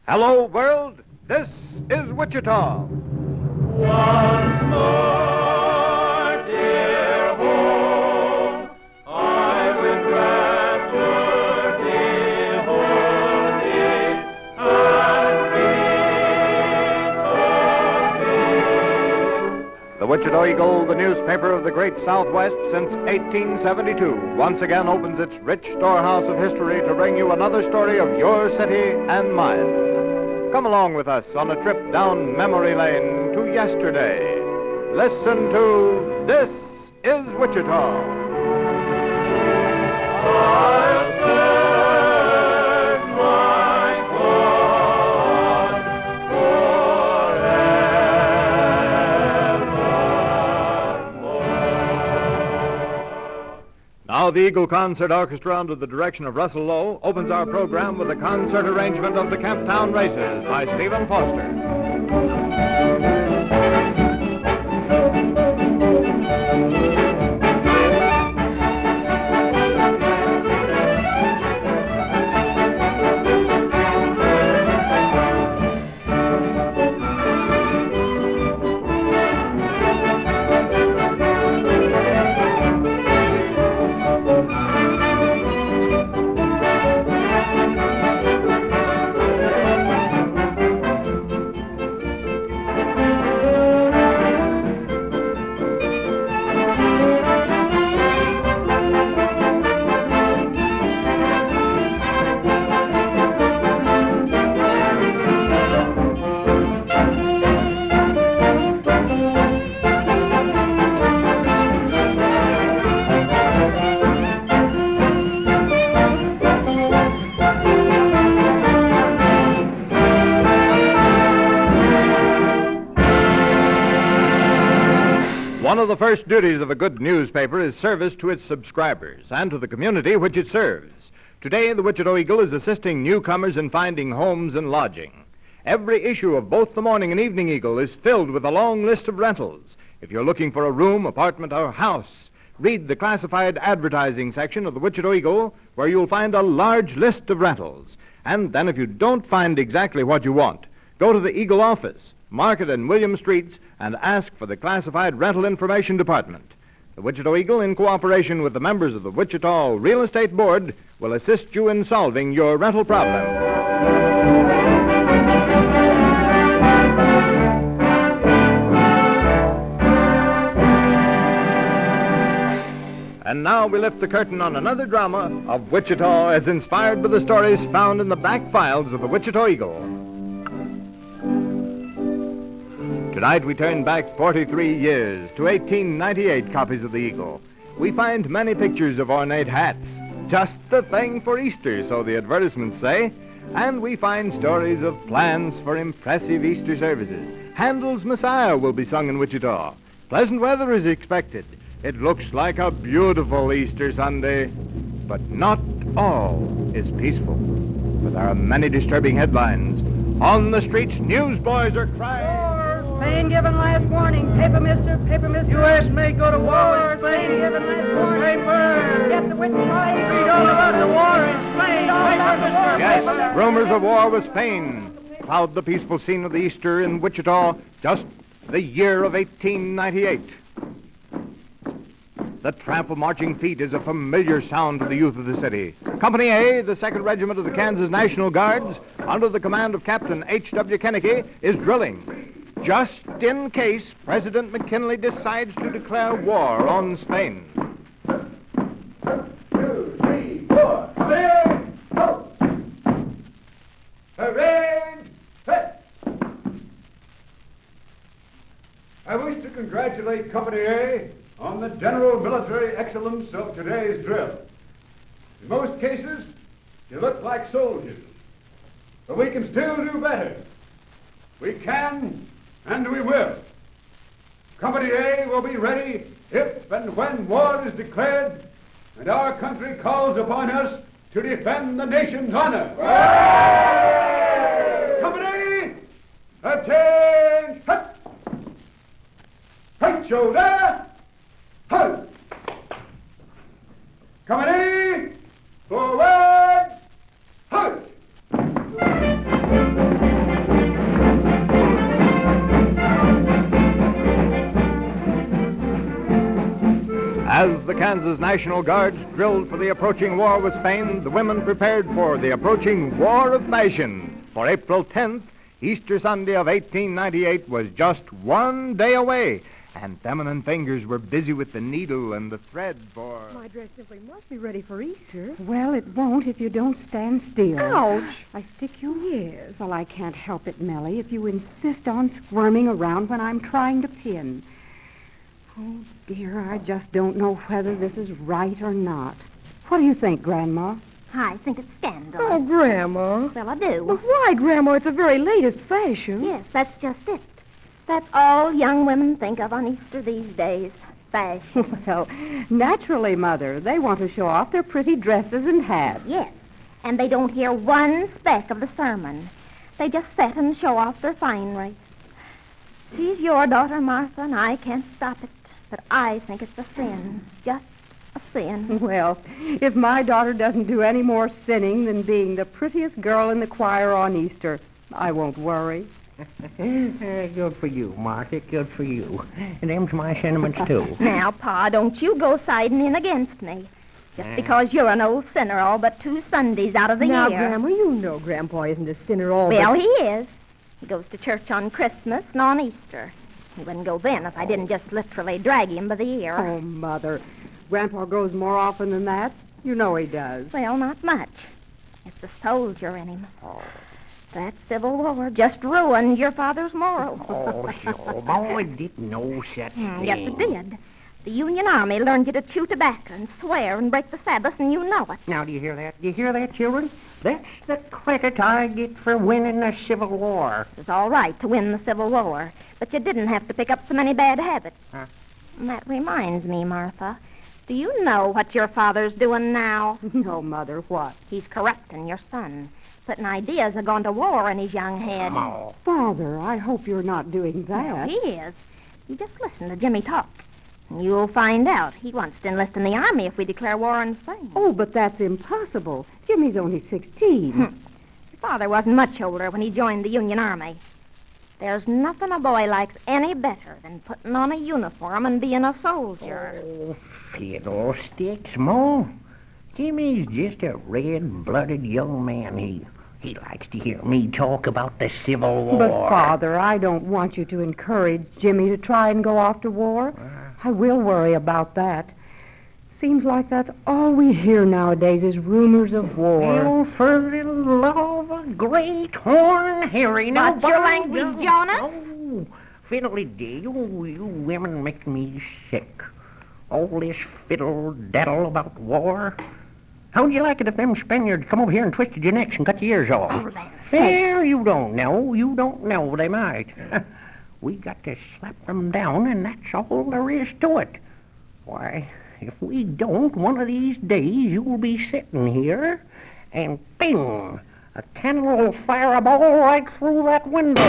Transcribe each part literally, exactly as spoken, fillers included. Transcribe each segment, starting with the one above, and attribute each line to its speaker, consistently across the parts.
Speaker 1: Hello, world. This is Wichita.
Speaker 2: Once more, dear home, I with rapture behold thee, and be for
Speaker 1: The Wichita Eagle, the newspaper of the great Southwest since eighteen seventy-two, once again opens its rich storehouse of history to bring you another story of your city and mine. Come along with us on a trip down memory lane to yesterday. Listen to This is Wichita.
Speaker 2: I'll serve my God forevermore.
Speaker 1: Now the Eagle Concert Orchestra, under the direction of Russell Lowe, opens our program with a concert arrangement of the Camptown Races by Stephen Foster. One of the first duties of a good newspaper is service to its subscribers and to the community which it serves. Today, the Wichita Eagle is assisting newcomers in finding homes and lodging. Every issue of both the Morning and Evening Eagle is filled with a long list of rentals. If you're looking for a room, apartment, or house, read the classified advertising section of the Wichita Eagle, where you'll find a large list of rentals. And then if you don't find exactly what you want, go to the Eagle office, Market and William Streets, and ask for the Classified Rental Information Department. The Wichita Eagle, in cooperation with the members of the Wichita Real Estate Board, will assist you in solving your rental problem. And now we lift the curtain on another drama of Wichita as inspired by the stories found in the back files of the Wichita Eagle. Tonight we turn back forty-three years to eighteen ninety-eight copies of the Eagle. We find many pictures of ornate hats, just the thing for Easter, so the advertisements say. And we find stories of plans for impressive Easter services. Handel's Messiah will be sung in Wichita. Pleasant weather is expected. It looks like a beautiful Easter Sunday. But not all is peaceful. For there are many disturbing headlines. On the streets, newsboys are crying.
Speaker 3: Spain given last warning. Paper mister, paper mister.
Speaker 4: U S may go to war.
Speaker 3: Spain given last warning.
Speaker 4: Paper.
Speaker 3: Get the Wichita Eagle.
Speaker 4: Read all about the war in Spain. Paper, mister.
Speaker 1: Yes, rumors of war with Spain cloud the peaceful scene of the Easter in Wichita, just the year of eighteen ninety-eight. The tramp of marching feet is a familiar sound to the youth of the city. Company A, the second Regiment of the Kansas National Guards, under the command of Captain H W Kennedy, is drilling, just in case President McKinley decides to declare war on Spain.
Speaker 4: Two, three, four. Hooray! Ho! Hooray! Hey! I wish to congratulate Company A on the general military excellence of today's drill. In most cases, you look like soldiers, but we can still do better. We can, and we will. Company A will be ready if and when war is declared and our country calls upon us to defend the nation's honor. Hooray! Company, attention! Hut! Right shoulder! Halt! Company, forward! Halt!
Speaker 1: As the Kansas National Guards drilled for the approaching war with Spain, the women prepared for the approaching War of Fashion. For April tenth, Easter Sunday of eighteen ninety-eight was just one day away, and feminine fingers were busy with the needle and the thread for...
Speaker 3: My dress simply must be ready for Easter.
Speaker 5: Well, it won't if you don't stand still.
Speaker 3: Ouch!
Speaker 5: I stick you?
Speaker 3: Yes.
Speaker 5: Well, I can't help it, Melly, if you insist on squirming around when I'm trying to pin. Oh, dear, I just don't know whether this is right or not. What do you think, Grandma?
Speaker 6: I think it's scandalous.
Speaker 3: Oh, Grandma.
Speaker 6: Well, I
Speaker 3: But
Speaker 6: do.
Speaker 3: why, Grandma? It's the very latest fashion.
Speaker 6: Yes, that's just it. That's all young women think of on Easter these days. Fashion.
Speaker 5: Well, naturally, Mother. They want to show off their pretty dresses and hats.
Speaker 6: Yes, and they don't hear one speck of the sermon. They just sit and show off their finery. She's your daughter, Martha, and I can't stop it. But I think it's a sin. Just a sin.
Speaker 5: Well, if my daughter doesn't do any more sinning than being the prettiest girl in the choir on Easter, I won't worry.
Speaker 7: Uh, good for you, Martha. Good for you. And them's my sentiments, too.
Speaker 6: Now, Pa, don't you go siding in against me. Just because you're an old sinner all but two Sundays out of the
Speaker 3: now,
Speaker 6: year.
Speaker 3: Grandma, you know Grandpa isn't a sinner all
Speaker 6: Well,
Speaker 3: but...
Speaker 6: he is. He goes to church on Christmas and on Easter. He wouldn't go then if I didn't just literally drag him by the ear.
Speaker 5: Oh, Mother. Grandpa goes more often than that. You know he does.
Speaker 6: Well, not much. It's the soldier in him. That Civil War just ruined your father's morals.
Speaker 7: Oh, sure. Boy, didn't know such
Speaker 6: Hmm,
Speaker 7: thing.
Speaker 6: yes, it did. The Union Army learned you to chew tobacco and swear and break the Sabbath, and you know it.
Speaker 7: Now, do you hear that? Do you hear that, children? That's the credit I get for winning the Civil War.
Speaker 6: It was all right to win the Civil War, but you didn't have to pick up so many bad habits.
Speaker 7: Huh?
Speaker 6: And that reminds me, Martha. Do you know what your father's doing now?
Speaker 5: No, Mother, what?
Speaker 6: He's corrupting your son, putting ideas of going to war in his young head.
Speaker 7: Oh,
Speaker 5: Father, I hope you're not doing
Speaker 6: Well,
Speaker 5: that.
Speaker 6: he is. You just listen to Jimmy talk. And you'll find out he wants to enlist in the Army if we declare war on Spain.
Speaker 5: Oh, but that's impossible. Jimmy's only sixteen.
Speaker 6: Your father wasn't much older when he joined the Union Army. There's nothing a boy likes any better than putting on a uniform and being a soldier.
Speaker 7: oh fiddlesticks, Ma. Jimmy's just a red-blooded young man. He he likes to hear me talk about the Civil War.
Speaker 5: But, Father, I don't want you to encourage Jimmy to try and go off to war. I will worry about that. Seems like that's all we hear nowadays is rumors of war.
Speaker 7: Well, for the love of great horn Harry. Now,
Speaker 6: Watch your
Speaker 7: by
Speaker 6: language,
Speaker 7: God.
Speaker 6: Jonas.
Speaker 7: Oh, fiddly dee, you, you women make me sick. All this fiddle-daddle about war. How'd you like it if them Spaniards come over here and twisted your necks and cut your ears off?
Speaker 6: Oh, that's
Speaker 7: Well, you don't know. You don't know. They might. We got to slap them down, and that's all there is to it. Why, if we don't, one of these days you'll be sitting here, and bing, a cannon will fire a ball right through that window.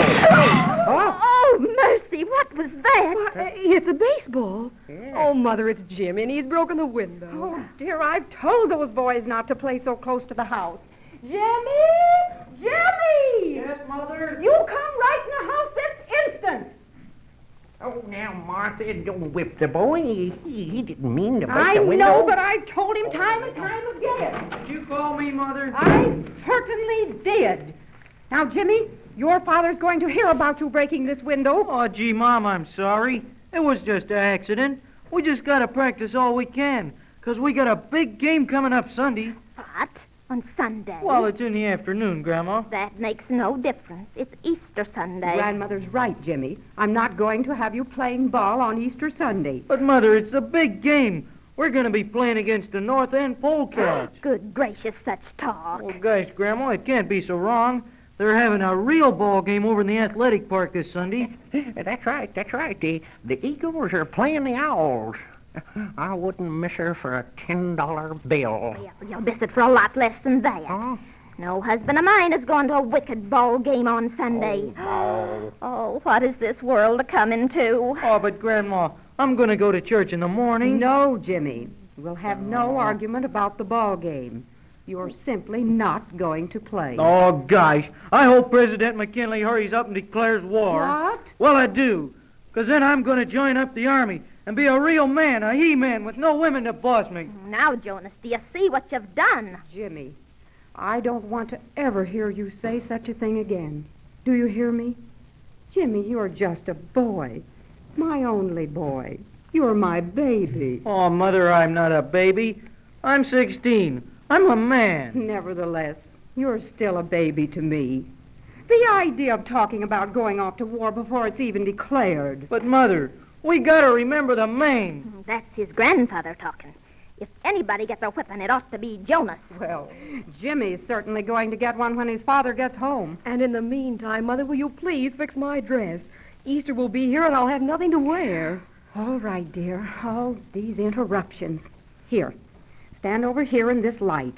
Speaker 7: Huh?
Speaker 6: Oh, mercy, what was that?
Speaker 3: Uh, It's a baseball. Oh, Mother, it's Jimmy, and he's broken the window.
Speaker 5: Oh, dear, I've told those boys not to play so close to the house. Jimmy! Jimmy!
Speaker 7: Yes, Mother?
Speaker 5: You come right in the house this instant!
Speaker 7: Oh, now, Martha, don't whip the boy. He, he, he didn't mean to break
Speaker 5: I
Speaker 7: the window.
Speaker 5: know, but I've told him time and time again.
Speaker 8: Did you call me, Mother?
Speaker 5: I certainly did. Now, Jimmy, your father's going to hear about you breaking this window.
Speaker 8: Oh, gee, Mom, I'm sorry. It was just an accident. We just got to practice all we can, 'cause we got a big game coming up Sunday.
Speaker 6: What? On Sunday?
Speaker 8: Well, it's in the afternoon, Grandma.
Speaker 6: That makes no difference. It's Easter Sunday.
Speaker 5: Grandmother's right, Jimmy. I'm not going to have you playing ball on Easter Sunday.
Speaker 8: But, Mother, it's a big game. We're going to be playing against the North End Polecats.
Speaker 6: Good gracious, such talk.
Speaker 8: Well, gosh, Grandma, it can't be so wrong. They're having a real ball game over in the athletic park this Sunday.
Speaker 7: That's right, that's right. The, the Eagles are playing the Owls. I wouldn't miss her for a ten dollar bill.
Speaker 6: Well, you'll miss it for a lot less than that.
Speaker 7: Huh?
Speaker 6: No husband of mine is going to a wicked ball game on Sunday.
Speaker 7: Oh,
Speaker 6: Oh, what is this world a coming to?
Speaker 8: Oh, but, Grandma, I'm going to go to church in the morning.
Speaker 5: No, Jimmy. We'll have no argument about the ball game. You're simply not going to play.
Speaker 8: Oh, gosh. I hope President McKinley hurries up and declares war.
Speaker 5: What?
Speaker 8: Well, I do. Because then I'm going to join up the Army. and be a real man, a he-man with no women to boss me.
Speaker 6: Now, Jonas, do you see what you've done?
Speaker 5: Jimmy, I don't want to ever hear you say such a thing again. Do you hear me? Jimmy, you're just a boy. My only boy. You're my baby.
Speaker 8: Oh, Mother, I'm not a baby. I'm sixteen. I'm a man.
Speaker 5: Nevertheless, you're still a baby to me. The idea of talking about going off to war before it's even declared.
Speaker 8: But, Mother, we gotta remember the Maine.
Speaker 6: That's his grandfather talking. If anybody gets a whipping, it ought to be Jonas.
Speaker 5: Well, Jimmy's certainly going to get one when his father gets home.
Speaker 3: And in the meantime, Mother, will you please fix my dress? Easter will be here and I'll have nothing to wear.
Speaker 5: All right, dear. All these interruptions. Here, stand over here in this light.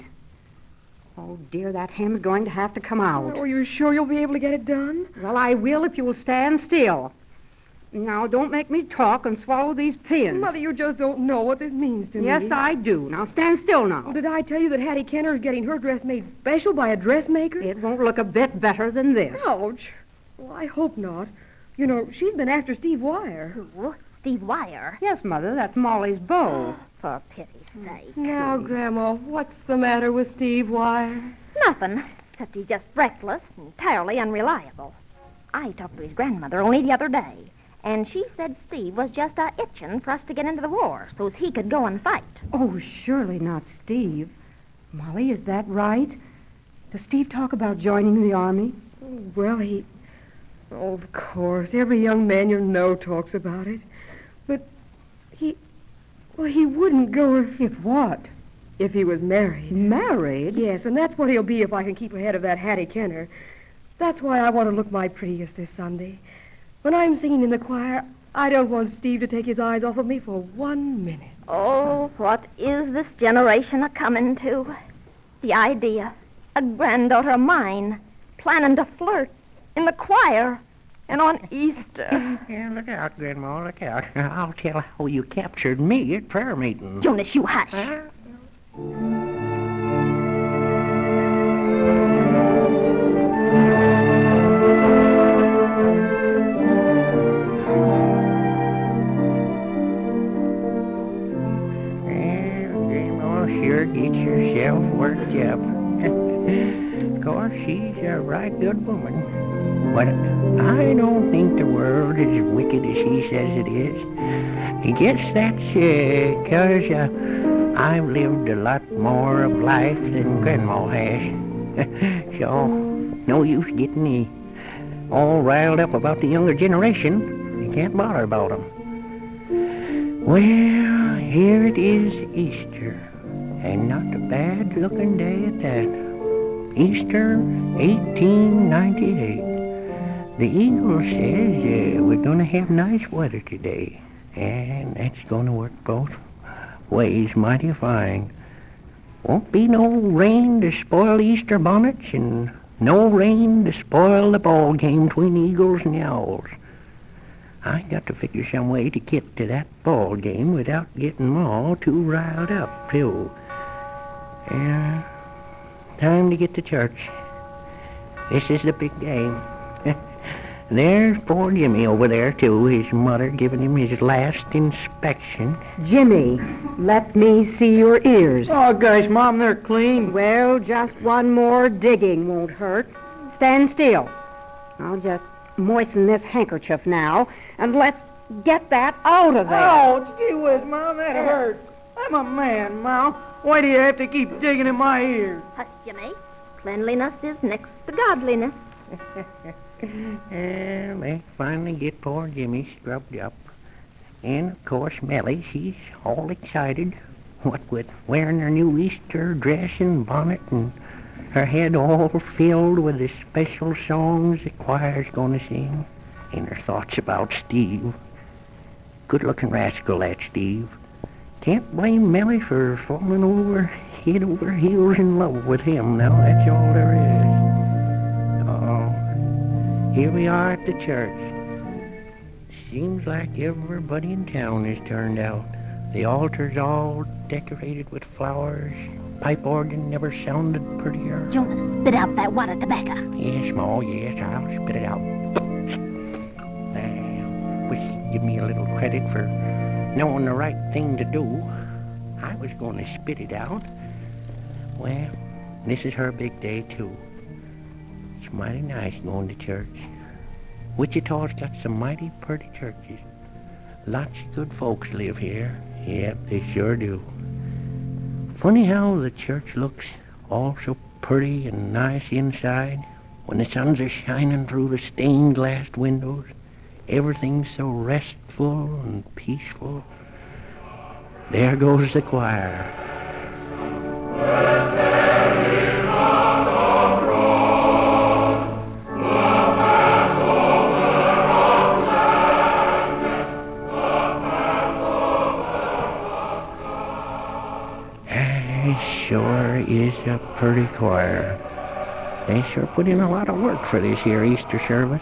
Speaker 5: Oh, dear, that hem's going to have to come out.
Speaker 3: Are you sure you'll be able to get it done?
Speaker 5: Well, I will if you will stand still. Now, don't make me talk and swallow these pins.
Speaker 3: Mother, you just don't know what this means to
Speaker 5: Yes,
Speaker 3: me.
Speaker 5: I do. Now, stand still now.
Speaker 3: Well, did I tell you that Hattie Kenner is getting her dress made special by a dressmaker?
Speaker 5: It won't look a bit better than this.
Speaker 3: Ouch. Well, I hope not. You know, she's been after Steve Wire.
Speaker 6: Who? Steve Wire?
Speaker 5: Yes, Mother, that's Molly's beau.
Speaker 6: For pity's sake.
Speaker 3: Now, Grandma, what's the matter with Steve Wire?
Speaker 6: Nothing, except he's just reckless, entirely unreliable. I talked to his grandmother only the other day, and she said Steve was just a itching for us to get into the war so's he could go and fight.
Speaker 5: Oh, surely not Steve. Molly, is that right? Does Steve talk about joining the army?
Speaker 3: Well, he... Oh, of course. Every young man you know talks about it. But he... Well, he wouldn't go if...
Speaker 5: If what?
Speaker 3: If he was married.
Speaker 5: Married?
Speaker 3: Yes, and that's what he'll be if I can keep ahead of that Hattie Kenner. That's why I want to look my prettiest this Sunday. When I'm singing in the choir, I don't want Steve to take his eyes off of me for one minute.
Speaker 6: Oh, what is this generation a-coming to? The idea. A granddaughter of mine planning to flirt in the choir and on Easter.
Speaker 7: Yeah, look out, Grandma, look out. I'll tell how you captured me at prayer meeting.
Speaker 6: Jonas, you hush.
Speaker 7: Huh? Sure get yourself worked up. Of course, she's a right good woman. But I don't think the world is as wicked as she says it is. I guess that's because uh, I've lived a lot more of life than Grandma has. So, no use getting me all riled up about the younger generation. You can't bother about them. Well, here it is Easter. And not a bad-looking day at that. Easter, eighteen ninety-eight. The Eagle says uh, we're going to have nice weather today. And that's going to work both ways mighty fine. Won't be no rain to spoil Easter bonnets, and no rain to spoil the ball game between the Eagles and the Owls. I got to figure some way to get to that ball game without getting Ma too riled up, too. Yeah, time to get to church. This is the big game. There's poor Jimmy over there, too, his mother giving him his last inspection.
Speaker 5: Jimmy, let me see your ears.
Speaker 8: Oh, gosh, Mom, they're clean.
Speaker 5: Well, just one more digging won't hurt. Stand still. I'll just moisten this handkerchief now, and let's get that out of there.
Speaker 8: Oh, gee whiz, Mom, that hurt. I'm a man, Mom. Why do you have to keep digging in my ear?
Speaker 6: Hush, Jimmy. Cleanliness is next to godliness.
Speaker 7: And they finally get poor Jimmy scrubbed up. And, of course, Melly, she's all excited. What with wearing her new Easter dress and bonnet and her head all filled with the special songs the choir's going to sing. And her thoughts about Steve. Good-looking rascal, that Steve. Can't blame Melly for falling over head over heels in love with him. Now, that's all there is. Oh, here we are at the church. Seems like everybody in town has turned out. The altar's all decorated with flowers. Pipe organ never sounded prettier.
Speaker 6: Jonas, spit out that wad of tobacco.
Speaker 7: Yes, Ma, yes, I'll spit it out. There. Whiskey give me a little credit for knowing the right thing to do. I was going to spit it out. Well, this is her big day, too. It's mighty nice going to church. Wichita's got some mighty pretty churches. Lots of good folks live here. Yep, they sure do. Funny how the church looks all so pretty and nice inside. When the suns are shining through the stained glass windows, everything's so restful and peaceful. There goes the choir. It sure is a pretty choir. They sure put in a lot of work for this here Easter service.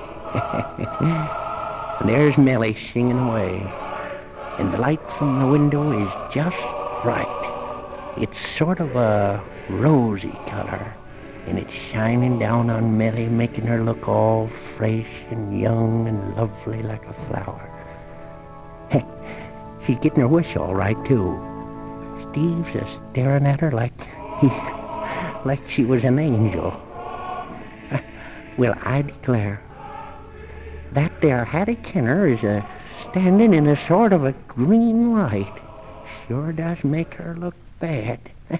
Speaker 7: There's Millie singing away. And the light from the window is just right. It's sort of a rosy color. And it's shining down on Millie, making her look all fresh and young and lovely like a flower. She's getting her wish all right, too. Steve's just staring at her like he, like she was an angel. Well, I declare, that there Hattie Kenner is a standing in a sort of a green light. Sure does make her look bad.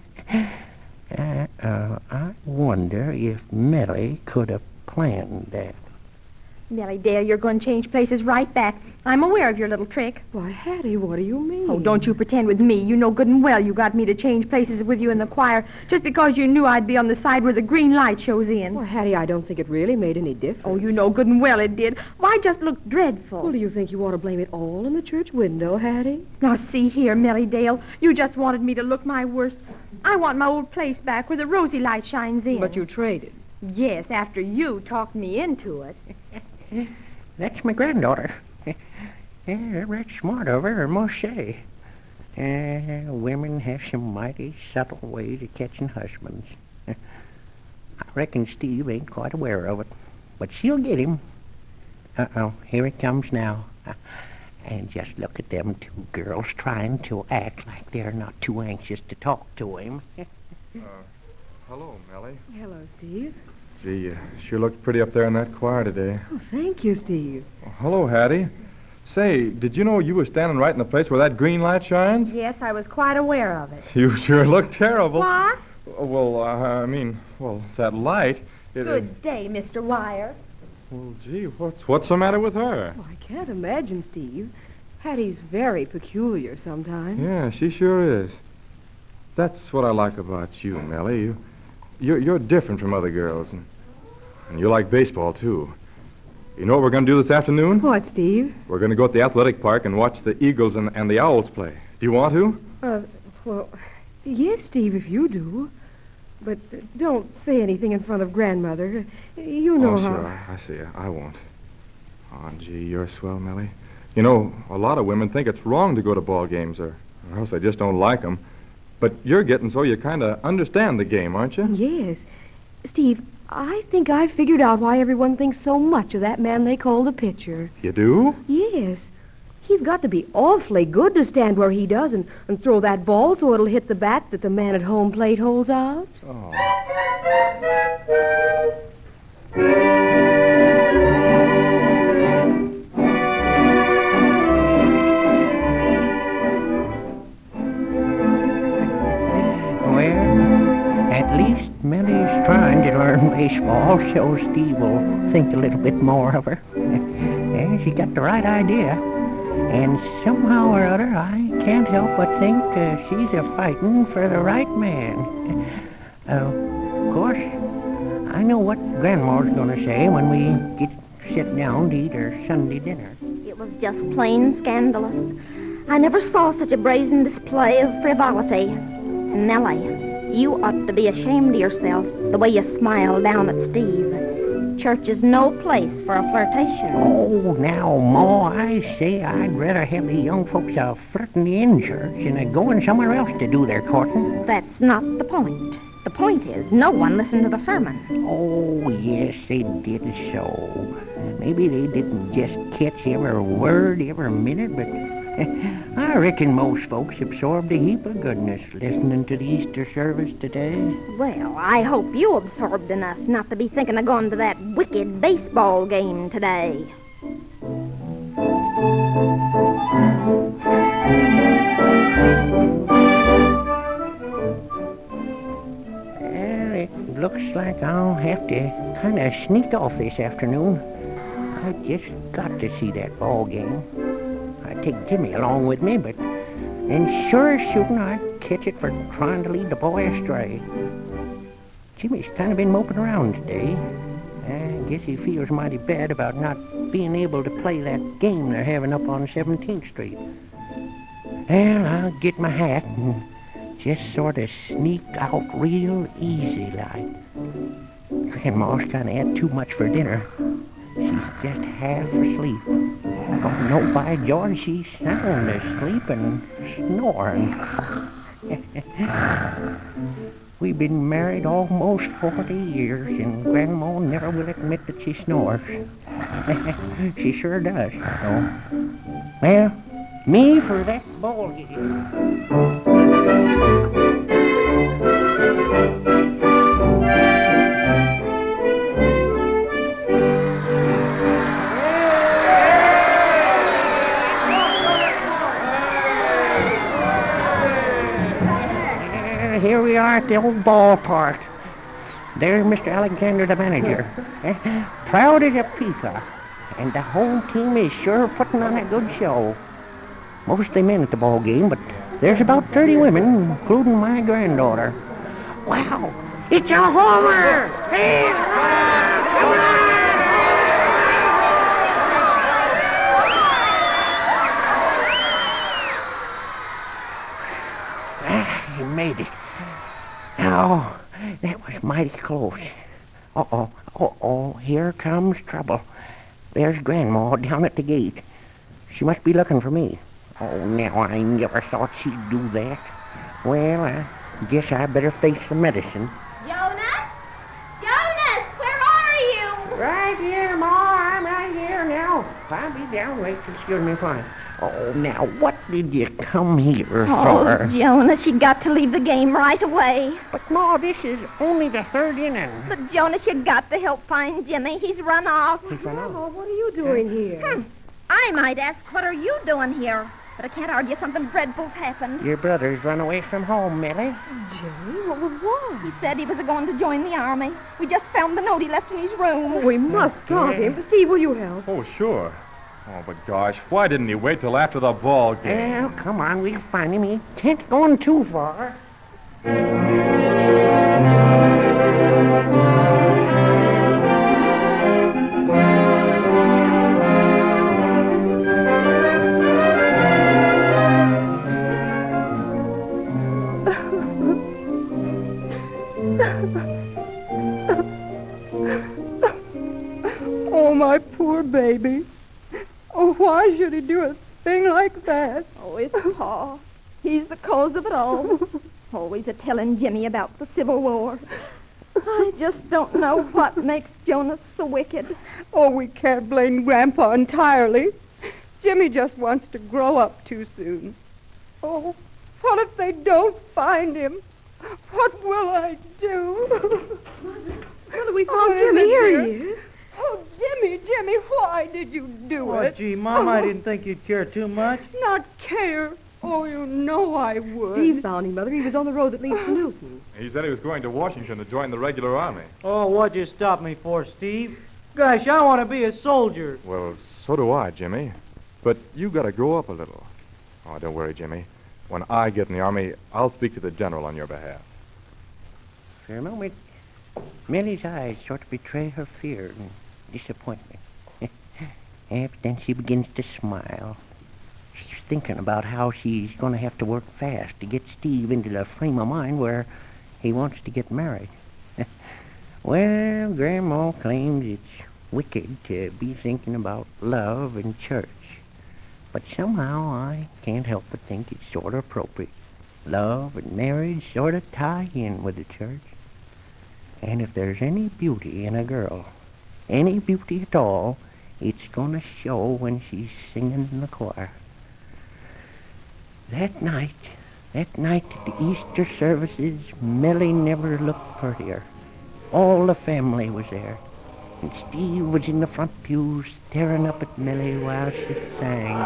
Speaker 7: uh, uh, I wonder if Millie could have planned that.
Speaker 6: Millie, dear, you're going to change places right back. I'm aware of your little trick.
Speaker 3: Why, Hattie, what do you mean?
Speaker 6: Oh, don't you pretend with me. You know good and well you got me to change places with you in the choir just because you knew I'd be on the side where the green light shows in.
Speaker 3: Well, Hattie, I don't think it really made any difference.
Speaker 6: Oh, you know good and well it did. Why just look dreadful?
Speaker 3: Well, do you think you ought to blame it all on the church window, Hattie?
Speaker 6: Now, see here, Millie Dale. You just wanted me to look my worst. I want my old place back where the rosy light shines in.
Speaker 3: But you traded.
Speaker 6: Yes, after you talked me into it.
Speaker 7: That's my granddaughter. Yeah, that's smart of her, I must say. Uh, women have some mighty subtle ways of catching husbands. I reckon Steve ain't quite aware of it, but she'll get him. Uh-oh, here it comes now. And just look at them two girls trying to act like they're not too anxious to talk to him.
Speaker 2: uh, hello, Millie.
Speaker 3: Hello, Steve.
Speaker 2: Gee, you sure looked pretty up there in that choir today.
Speaker 3: Oh, thank you, Steve.
Speaker 2: Oh, hello, Hattie. Say, did you know you were standing right in the place where that green light shines?
Speaker 6: Yes, I was quite aware of it.
Speaker 2: You sure look terrible.
Speaker 6: What?
Speaker 2: Well, uh, I mean, well, that light... It,
Speaker 6: Good day, Mister Wire.
Speaker 2: Well, gee, what's, what's the matter with her?
Speaker 3: Oh, I can't imagine, Steve. Hattie's very peculiar sometimes.
Speaker 2: Yeah, she sure is. That's what I like about you, Millie. You, you're, you're different from other girls, and, and you like baseball, too. You know what we're going to do this afternoon?
Speaker 3: What, Steve?
Speaker 2: We're going to go at the athletic park and watch the Eagles and, and the Owls play. Do you want to?
Speaker 3: Uh, well, yes, Steve, if you do. But uh, don't say anything in front of Grandmother. You know
Speaker 2: oh,
Speaker 3: how...
Speaker 2: sure. I, I see. I won't. Oh, gee, you're swell, Millie. You know, a lot of women think it's wrong to go to ball games, or, or else they just don't like them. But you're getting so you kind of understand the game, aren't you?
Speaker 3: Yes. Steve, I think I've figured out why everyone thinks so much of that man they call the pitcher.
Speaker 2: You do?
Speaker 3: Yes. He's got to be awfully good to stand where he does and, and throw that ball so it'll hit the bat that the man at home plate holds out.
Speaker 2: Oh.
Speaker 7: At least Millie's trying to learn baseball, so Steve will think a little bit more of her. Yeah, she got the right idea. And somehow or other, I can't help but think uh, she's a fighting for the right man. Uh, of course, I know what Grandma's going to say when we get sit down to eat her Sunday dinner.
Speaker 6: It was just plain scandalous. I never saw such a brazen display of frivolity. Nellie, you ought to be ashamed of yourself, the way you smile down at Steve. Church is no place for a flirtation.
Speaker 7: Oh, now, Ma, I say I'd rather have the young folks uh, flirting in church than uh, going somewhere else to do their courting.
Speaker 6: That's not the point. The point is, no one listened to the sermon.
Speaker 7: Oh, yes, they did so. Maybe they didn't just catch every word every minute, but I reckon most folks absorbed a heap of goodness listening to the Easter service today.
Speaker 6: Well, I hope you absorbed enough not to be thinking of going to that wicked baseball game today.
Speaker 7: Well, it looks like I'll have to kind of sneak off this afternoon. I just got to see that ball game. I'd take Jimmy along with me, but then sure as shooting I'd catch it for trying to lead the boy astray. Jimmy's kind of been moping around today. I guess he feels mighty bad about not being able to play that game they're having up on seventeenth Street. Well, I'll get my hat and just sort of sneak out real easy like. Grandma's kind of had too much for dinner. She's just half asleep. Oh, no, by George, she's sound asleep and snoring. We've been married almost forty years, and Grandma never will admit that she snores. She sure does, though. Well, me for that ball game. Here we are at the old ballpark. There's Mister Alexander, the manager. Proud as a peacock. And the home team is sure putting on a good show. Mostly men at the ball game, but there's about thirty women, including my granddaughter. Wow, it's a homer! Hey, come on! Ah, he made it. Oh, that was mighty close. Uh-oh, uh-oh, here comes trouble. There's Grandma down at the gate. She must be looking for me. Oh, now, I never thought she'd do that. Well, I guess I better face the medicine.
Speaker 6: Jonas? Jonas, where are you?
Speaker 7: Right here, Ma. I'm right here now. I'll be down late. Excuse me, fine. Oh, now, what did you come here for?
Speaker 6: Oh, Jonas, you got to leave the game right away.
Speaker 7: But, Ma, this is only the third inning.
Speaker 6: But, Jonas, you got to help find Jimmy. He's run off.
Speaker 7: He's run off.
Speaker 3: Grandma, what are you doing here?
Speaker 6: Hmm. I might ask, what are you doing here? But I can't argue something dreadful's happened.
Speaker 7: Your brother's run away from home, Millie.
Speaker 3: Jimmy, what was wrong?
Speaker 6: He said he was going to join the army. We just found the note he left in his room.
Speaker 3: We must stop him. Steve, will you help?
Speaker 2: Oh, sure. Oh, but gosh, why didn't he wait till after the ball game?
Speaker 7: Well, come on, we'll find him. He can't go on too far.
Speaker 5: Oh, my poor baby. Oh, why should he do a thing like that?
Speaker 6: Oh, it's Pa. He's the cause of it all. Always a-telling Jimmy about the Civil War. I just don't know what makes Jonas so wicked.
Speaker 5: Oh, we can't blame Grandpa entirely. Jimmy just wants to grow up too soon. Oh, what if they don't find him? What will I do?
Speaker 3: Mother, we found
Speaker 5: Oh,
Speaker 3: Jimmy.
Speaker 5: Emmett,
Speaker 3: Here
Speaker 5: dear.
Speaker 3: he is.
Speaker 5: Oh, Jimmy, Jimmy, why did you do
Speaker 8: Oh,
Speaker 5: it?
Speaker 8: gee, Mom, I didn't think you'd care too much.
Speaker 5: Not care. Oh, you know I would.
Speaker 3: Steve found him, Mother. He was on the road that leads to Newton.
Speaker 2: He said he was going to Washington to join the regular army.
Speaker 8: Oh, what'd you stop me for, Steve? Gosh, I want to be a soldier.
Speaker 2: Well, so do I, Jimmy. But you got to grow up a little. Oh, don't worry, Jimmy. When I get in the army, I'll speak to the general on your behalf.
Speaker 7: For a moment, Millie's eyes sort of betray her fear and disappointment. And then she begins to smile. She's thinking about how she's going to have to work fast to get Steve into the frame of mind where he wants to get married. Well, Grandma claims it's wicked to be thinking about love and church. But somehow I can't help but think it's sort of appropriate. Love and marriage sort of tie in with the church. And if there's any beauty in a girl, any beauty at all, it's going to show when she's singing in the choir. That night, that night at the Easter services, Millie never looked prettier. All the family was there, and Steve was in the front pew staring up at Millie while she sang.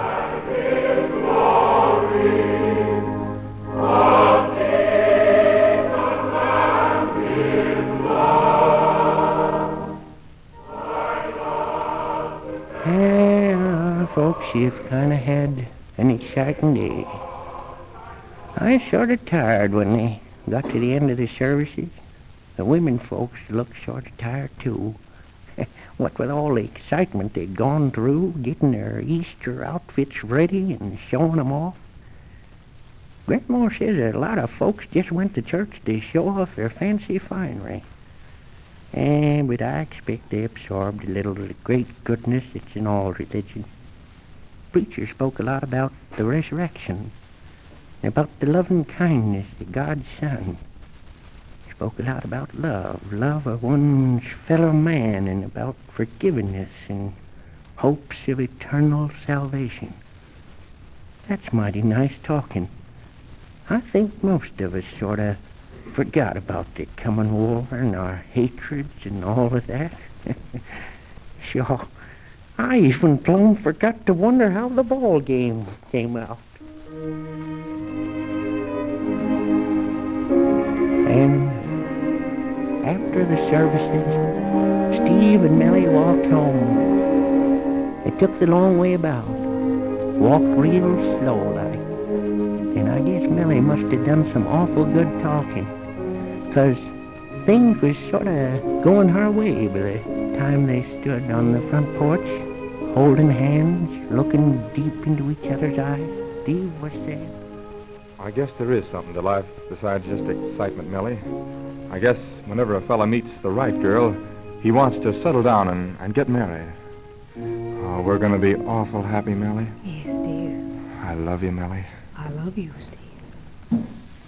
Speaker 7: Yeah, folks, you've kind of had an exciting day. I was sort of tired when they got to the end of the services. The women folks looked sort of tired, too. What with all the excitement they'd gone through, getting their Easter outfits ready and showing them off. Grandma says that a lot of folks just went to church to show off their fancy finery. And but I expect they absorbed a little of the great goodness that's in all religion. Preacher spoke a lot about the resurrection, about the loving kindness of God's Son. Spoke a lot about love, love of one's fellow man, and about forgiveness and hopes of eternal salvation. That's mighty nice talking. I think most of us sort of forgot about the coming war and our hatreds and all of that. Sure, I even plumb forgot to wonder how the ball game came out. And after the services, Steve and Millie walked home. They took the long way about, walked real slow like. And I guess Millie must have done some awful good talking, 'cause things was sort of going her way by the time they stood on the front porch, holding hands, looking deep into each other's eyes. Steve was saying,
Speaker 2: I guess there is something to life besides just excitement, Millie. I guess whenever a fella meets the right girl, he wants to settle down and, and get married. Oh, we're going to be awful happy, Millie.
Speaker 3: Yes, dear.
Speaker 2: I love you, Millie.
Speaker 3: I love you, Steve.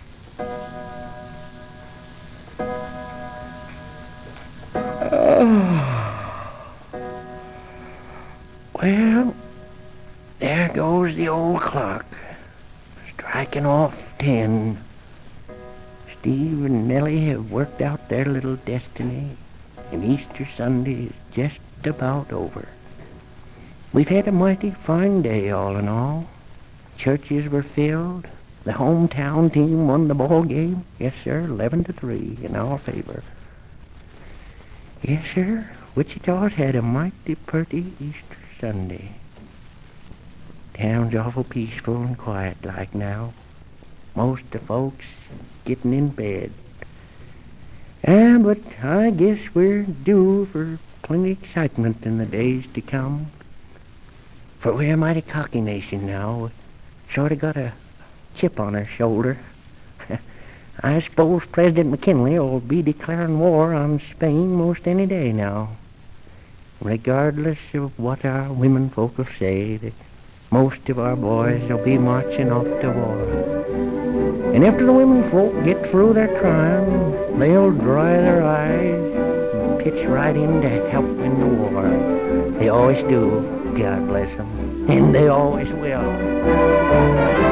Speaker 7: well, there goes the old clock, striking off ten. Steve and Millie have worked out their little destiny, and Easter Sunday is just about over. We've had a mighty fine day, all in all. Churches were filled. The hometown team won the ball game. Yes, sir, eleven to three in our favor. Yes, sir, Wichita's had a mighty pretty Easter Sunday. Town's awful peaceful and quiet like now. Most of folks getting in bed. Ah, but I guess we're due for plenty of excitement in the days to come. For we're a mighty cocky nation now. Sort of got a chip on our shoulder. I suppose President McKinley will be declaring war on Spain most any day now. Regardless of what our women folk will say, that most of our boys will be marching off to war. And after the women folk get through their crying, they'll dry their eyes and pitch right in to help in the war. They always do, God bless them, and they always will.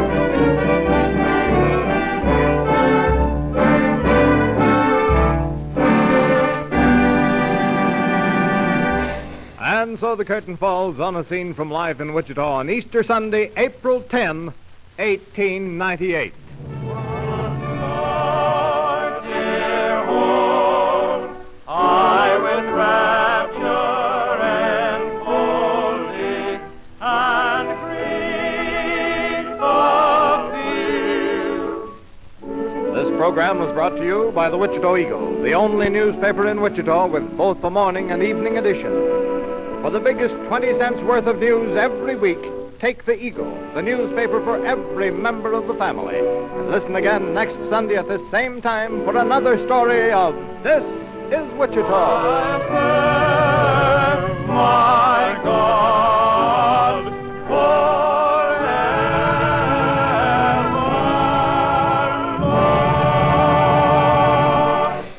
Speaker 1: And so the curtain falls on a scene from life in Wichita on Easter Sunday, April tenth, eighteen ninety-eight. This program was brought to you by the Wichita Eagle, the only newspaper in Wichita with both the morning and evening edition. For the biggest twenty cents worth of news every week, take the Eagle, the newspaper for every member of the family. And listen again next Sunday at this same time for another story of This is Wichita.
Speaker 9: I serve my God.